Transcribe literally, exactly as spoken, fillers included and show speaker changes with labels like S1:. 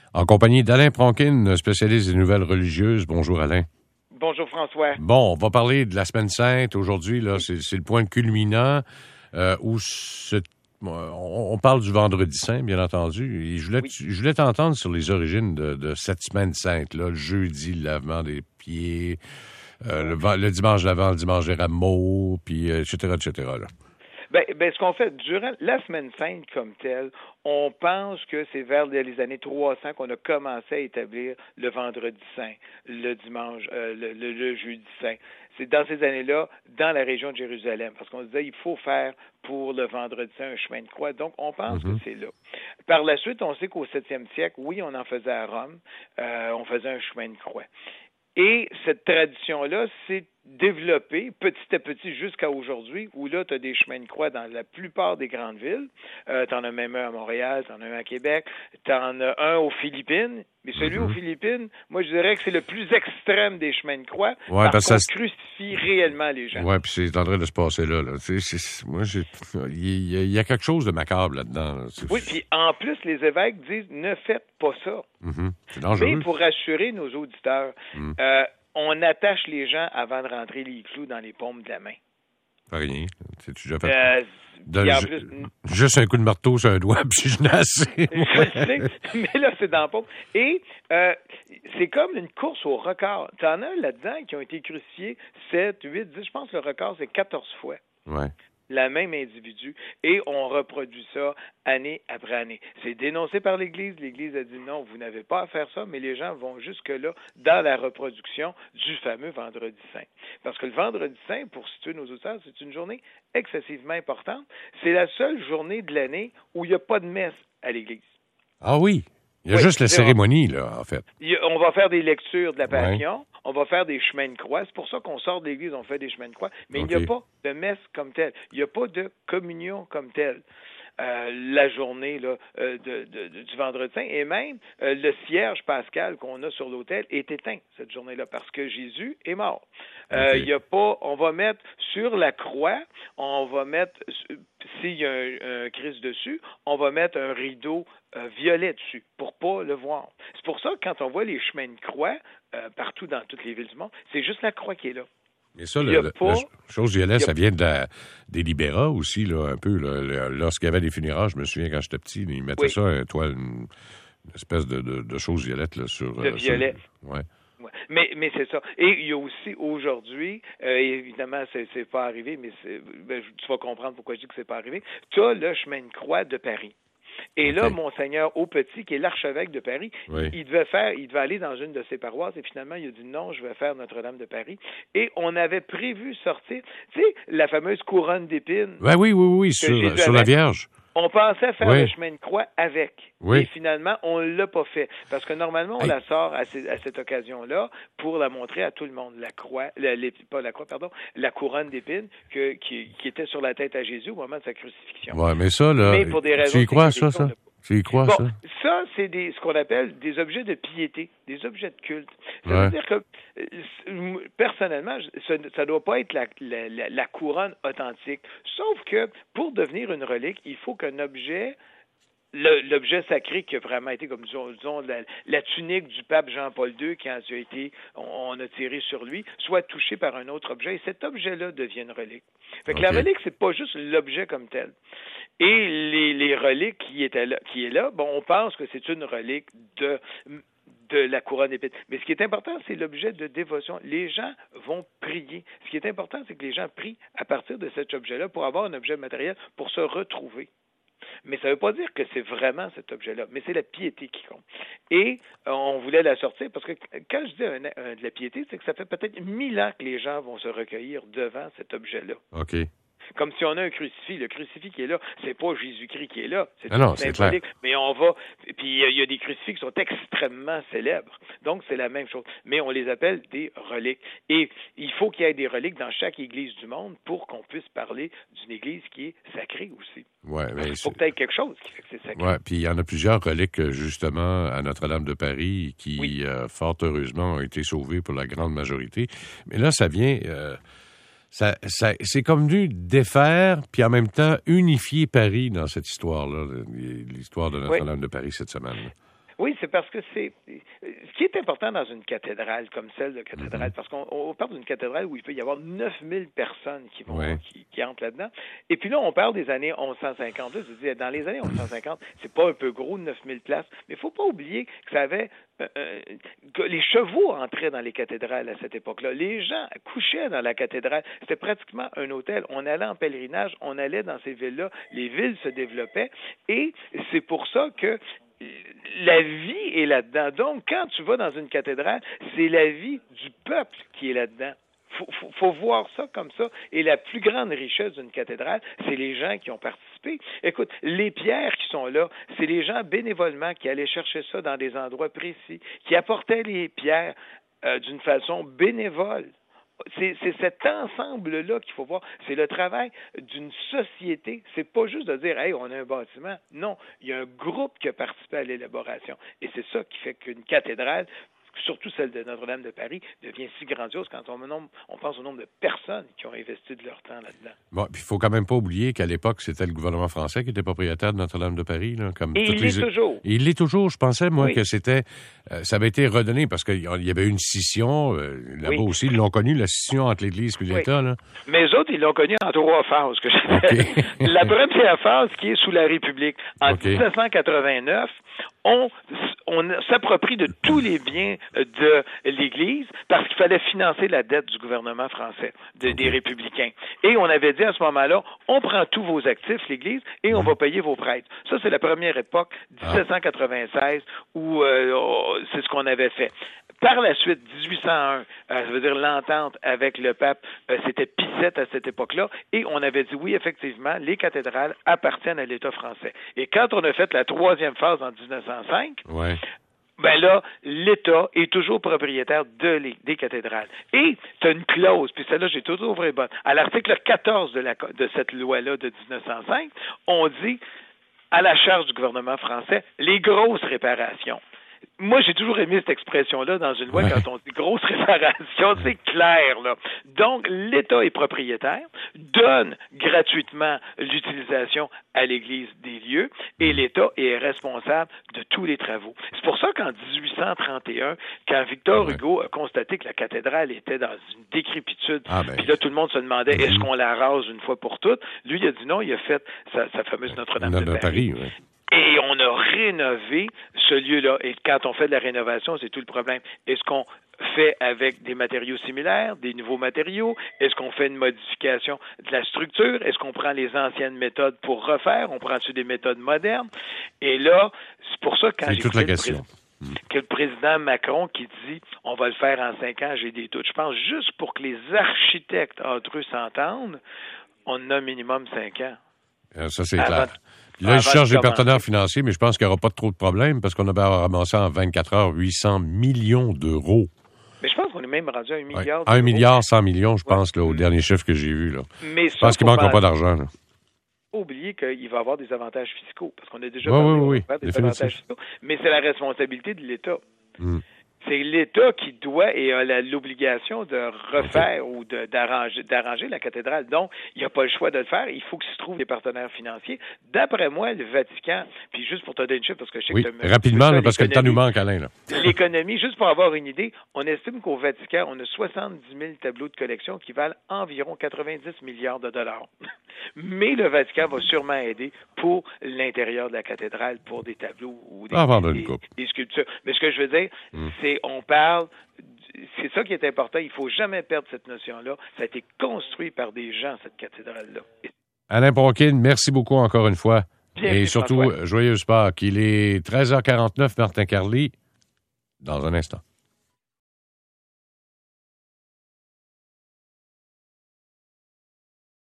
S1: En compagnie d'Alain Pronkin, spécialiste des nouvelles religieuses. Bonjour, Alain.
S2: Bonjour, François.
S1: Bon, on va parler de la Semaine Sainte. Aujourd'hui, là, c'est, c'est le point culminant euh, où ce, on, on parle du Vendredi Saint, bien entendu. Et je voulais,
S2: Oui.
S1: je voulais t'entendre sur les origines de, de cette Semaine Sainte, là, le jeudi, le lavement des pieds, euh, le, le dimanche l'avant, le dimanche des rameaux, puis euh, et cetera, et cetera, là.
S2: Ben, ben, ce qu'on fait, durant la Semaine Sainte comme telle, on pense que c'est vers les années trois cents qu'on a commencé à établir le Vendredi Saint, le dimanche, euh, le, le, le Jeudi Saint. C'est dans ces années-là, dans la région de Jérusalem, parce qu'on se disait il faut faire pour le Vendredi Saint un chemin de croix. Donc, on pense mm-hmm. que c'est là. Par la suite, on sait qu'au septième siècle, oui, on en faisait à Rome, euh, on faisait un chemin de croix. Et cette tradition-là s'est développée petit à petit jusqu'à aujourd'hui, où là, tu as des chemins de croix dans la plupart des grandes villes. Euh, tu en as même un à Montréal, tu en as un à Québec, tu en as un aux Philippines. Mais celui mm-hmm. aux Philippines, moi, je dirais que c'est le plus extrême des chemins de croix,
S1: ouais,
S2: parce qu'on
S1: ça...
S2: crucifie réellement les gens.
S1: Oui, puis c'est en train de se passer là. là. C'est, c'est, moi, j'ai, il, y a, il y a quelque chose de macabre là-dedans. Là.
S2: Oui, puis en plus, les évêques disent, ne faites pas ça.
S1: Mm-hmm. C'est dangereux.
S2: Mais pour rassurer nos auditeurs, mm. euh, on attache les gens avant de rentrer les clous dans les paumes de la main.
S1: Pas rien. C'est-tu déjà fait?
S2: Euh,
S1: de, ju- plus, juste un coup de marteau sur un doigt, puis je n'ai assez.
S2: Je sais, mais là, c'est dans la paume. Et euh, c'est comme une course au record. Tu en as là-dedans qui ont été crucifiés sept, huit, dix, je pense que le record, c'est quatorze fois.
S1: Ouais.
S2: La même individu, et on reproduit ça année après année. C'est dénoncé par l'Église. L'Église a dit non, vous n'avez pas à faire ça, mais les gens vont jusque-là dans la reproduction du fameux Vendredi Saint. Parce que le Vendredi Saint, pour situer nos auditeurs, c'est une journée excessivement importante. C'est la seule journée de l'année où il n'y a pas de messe à l'Église.
S1: Ah oui? Il y a oui, juste la cérémonie, là, en fait.
S2: On va faire des lectures de la Passion,
S1: ouais.
S2: on va faire des chemins de croix. C'est pour ça qu'on sort de l'Église, on fait des chemins de croix. Mais okay. il n'y a pas de messe comme telle. Il n'y a pas de communion comme telle. Euh, la journée là, euh, de, de, de, du Vendredi Saint. Et même, euh, le cierge pascal qu'on a sur l'autel est éteint cette journée-là parce que Jésus est mort. Euh, okay. Il y a pas, on va mettre sur la croix, on va mettre, s'il y a un, un Christ dessus, on va mettre un rideau euh, violet dessus pour pas le voir. C'est pour ça que quand on voit les chemins de croix euh, partout dans toutes les villes du monde, c'est juste la croix qui est là.
S1: Mais ça, le, le, pas, la chose violet, ça vient de la, des libérats aussi, là, un peu. Là, lorsqu'il y avait des funérailles, je me souviens quand j'étais petit, ils mettaient oui. ça, un toile, une, une espèce de, de, de chose violette là, sur...
S2: De euh, violet.
S1: Sur, ouais.
S2: Ouais. Mais, mais c'est ça. Et il y a aussi aujourd'hui, euh, évidemment, c'est, c'est pas arrivé, mais c'est, ben, tu vas comprendre pourquoi je dis que c'est pas arrivé, tu as le chemin de croix de Paris. Et okay. là, Monseigneur Aupetit, qui est l'archevêque de Paris, oui. il devait faire, il devait aller dans une de ses paroisses et finalement, il a dit non, je vais faire Notre-Dame de Paris. Et on avait prévu sortir, tu sais, la fameuse couronne d'épines.
S1: Ben oui, oui, oui, sur, sur la Vierge.
S2: On pensait faire
S1: oui.
S2: le chemin de croix avec.
S1: Oui.
S2: Et finalement, on ne l'a pas fait. Parce que normalement, on hey. la sort à, ces, à cette occasion-là pour la montrer à tout le monde. La croix, la, les, pas la croix, pardon, la couronne d'épines que, qui, qui était sur la tête à Jésus au moment de sa crucifixion.
S1: Oui, mais ça, là,
S2: mais pour des raisons
S1: tu y crois, ça, ça? Tu y crois,
S2: bon,
S1: ça?
S2: Ça, c'est des, ce qu'on appelle des objets de piété, des objets de culte. Ça
S1: ouais.
S2: veut dire que, personnellement, ça ne doit pas être la, la, la, la couronne authentique. Sauf que, pour devenir une relique, il faut qu'un objet... Le, l'objet sacré qui a vraiment été, comme disons, disons la, la tunique du pape Jean-Paul deux, qui a été, on, on a tiré sur lui, soit touché par un autre objet, et cet objet-là devient une relique. Fait que okay. la relique, c'est pas juste l'objet comme tel. Et les, les reliques qui étaient là, qui est là, bon, on pense que c'est une relique de de la couronne d'épines. Mais ce qui est important, c'est l'objet de dévotion. Les gens vont prier. Ce qui est important, c'est que les gens prient à partir de cet objet-là pour avoir un objet matériel pour se retrouver. Mais ça ne veut pas dire que c'est vraiment cet objet-là, mais c'est la piété qui compte. Et euh, on voulait la sortir parce que quand je dis un, un, de la piété, c'est que ça fait peut-être mille ans que les gens vont se recueillir devant cet objet-là.
S1: OK.
S2: Comme si on a un crucifix. Le crucifix qui est là, c'est pas Jésus-Christ qui est là. C'est
S1: ah non, symbolique.
S2: C'est mais on va... Puis il y a des crucifix qui sont extrêmement célèbres. Donc, c'est la même chose. Mais on les appelle des reliques. Et il faut qu'il y ait des reliques dans chaque église du monde pour qu'on puisse parler d'une église qui est sacrée aussi.
S1: Ouais, mais
S2: il faut que tu aies quelque chose qui fait que c'est sacré.
S1: Oui, puis il y en a plusieurs reliques, justement, à Notre-Dame de Paris qui, oui. euh, fort heureusement, ont été sauvées pour la grande majorité. Mais là, ça vient... Euh... Ça, ça, c'est comme dû défaire, puis en même temps unifier Paris dans cette histoire-là, l'histoire de Notre-Dame oui. de Paris cette semaine.
S2: Oui, c'est parce que c'est ce qui est important dans une cathédrale comme celle de cathédrale, mm-hmm. parce qu'on on parle d'une cathédrale où il peut y avoir neuf mille personnes qui vont ouais. qui, qui entrent là-dedans. Et puis là, on parle des années onze cent cinquante. Je dis, dans les années onze cent cinquante, c'est pas un peu gros, neuf mille places, mais il faut pas oublier que ça avait euh, que les chevaux entraient dans les cathédrales à cette époque-là. Les gens couchaient dans la cathédrale. C'était pratiquement un hôtel. On allait en pèlerinage, on allait dans ces villes-là. Les villes se développaient et c'est pour ça que la vie est là-dedans. Donc, quand tu vas dans une cathédrale, c'est la vie du peuple qui est là-dedans. Faut, faut, faut voir ça comme ça. Et la plus grande richesse d'une cathédrale, c'est les gens qui ont participé. Écoute, les pierres qui sont là, c'est les gens bénévolement qui allaient chercher ça dans des endroits précis, qui apportaient les pierres euh, d'une façon bénévole. C'est, c'est cet ensemble-là qu'il faut voir. C'est le travail d'une société. C'est pas juste de dire « Hey, on a un bâtiment ». Non, il y a un groupe qui a participé à l'élaboration. Et c'est ça qui fait qu'une cathédrale, surtout celle de Notre-Dame de Paris, devient si grandiose quand on, nombre, on pense au nombre de personnes qui ont investi de leur temps là-dedans.
S1: Bon, puis il faut quand même pas oublier qu'à l'époque, c'était le gouvernement français qui était propriétaire de Notre-Dame de Paris. Là, comme
S2: Et
S1: toutes
S2: il
S1: les...
S2: l'est toujours.
S1: Et il l'est toujours. Je pensais, moi,
S2: oui.
S1: que c'était... Euh, ça avait été redonné parce qu'il y avait eu une scission. Euh, là-bas oui. aussi, ils l'ont connu, la scission entre l'Église et l'État. Oui. Là.
S2: Mais eux autres, ils l'ont connu en trois phases. Que okay. La première phase qui est sous la République. En okay. dix-neuf cent quatre-vingt-neuf, on, on s'approprie de tous les biens de l'Église parce qu'il fallait financer la dette du gouvernement français, de, des républicains. Et on avait dit à ce moment-là, on prend tous vos actifs, l'Église, et on va payer vos prêtres. Ça, c'est la première époque, dix-sept cent quatre-vingt-seize, où euh, c'est ce qu'on avait fait. Par la suite, dix-huit cent un, euh, ça veut dire l'entente avec le pape, euh, c'était Pie sept à cette époque-là, et on avait dit oui, effectivement, les cathédrales appartiennent à l'État français. Et quand on a fait la troisième phase en dix-neuf cent cinq,
S1: ouais.
S2: ben là, l'État est toujours propriétaire de les, des cathédrales. Et tu as une clause, puis celle-là, j'ai toujours trouvé bonne. À l'article quatorze de, la, de cette loi-là de dix-neuf cent cinq, on dit, à la charge du gouvernement français, les grosses réparations. Moi, j'ai toujours aimé cette expression-là dans une loi ouais. quand on dit grosse réparation, c'est clair, là. Donc, l'État est propriétaire, donne gratuitement l'utilisation à l'Église des lieux et l'État est responsable de tous les travaux. C'est pour ça qu'en dix-huit cent trente et un, quand Victor ouais. Hugo a constaté que la cathédrale était dans une décrépitude, ah ben. puis là, tout le monde se demandait, mm-hmm. est-ce qu'on la rase une fois pour toutes? Lui, il a dit non, il a fait sa, sa fameuse Notre-Dame de, de Paris. Paris ouais. Et on a rénové ce lieu-là. Et quand on fait de la rénovation, c'est tout le problème. Est-ce qu'on fait avec des matériaux similaires, des nouveaux matériaux? Est-ce qu'on fait une modification de la structure? Est-ce qu'on prend les anciennes méthodes pour refaire? On prend-tu des méthodes modernes? Et là, c'est pour ça que quand j'ai
S1: toute la question.
S2: Mmh. que le président Macron qui dit « on va le faire en cinq ans, j'ai des doutes », je pense juste pour que les architectes entre eux s'entendent, on a minimum cinq ans.
S1: Euh, ça, c'est avant, clair. Là, ils cherchent des partenaires financiers, mais je pense qu'il n'y aura pas trop de problèmes parce qu'on a ramassé en vingt-quatre heures huit cents millions d'euros.
S2: Mais je pense qu'on est même rendu à un milliard.
S1: Ouais, un milliard cent millions, je ouais. pense, là, au dernier chiffre que j'ai vu. Là.
S2: Mais
S1: je pense qu'il ne manquera pas d'argent. Là.
S2: Faut oublier qu'il va y avoir des avantages fiscaux, parce qu'on a déjà
S1: ouais,
S2: parlé
S1: oui, oui,
S2: oui, des avantages fiscaux, mais c'est la responsabilité de l'État.
S1: Mm.
S2: C'est l'État qui doit et a la, l'obligation de refaire okay. ou de, d'arranger, d'arranger la cathédrale. Donc, il n'y a pas le choix de le faire. Il faut qu'il se trouve des partenaires financiers. D'après moi, le Vatican, puis juste pour te donner une chiffre, parce que je sais
S1: oui,
S2: que...
S1: Oui, rapidement, là, parce que le temps nous manque, Alain. Là.
S2: L'économie, juste pour avoir une idée, on estime qu'au Vatican, on a soixante-dix mille tableaux de collection qui valent environ quatre-vingt-dix milliards de dollars. Mais le Vatican va sûrement aider pour l'intérieur de la cathédrale, pour des tableaux ou des,
S1: ah,
S2: des, des, des sculptures. Mais ce que je veux dire, mm. c'est on parle, c'est ça qui est important, il ne faut jamais perdre cette notion-là. Ça a été construit par des gens, cette cathédrale-là.
S1: Alain Bronquin, merci beaucoup encore une fois.
S2: Bien,
S1: et surtout, François. Joyeuse Pâques. Il est treize heures quarante-neuf, Martin Carly, dans un instant.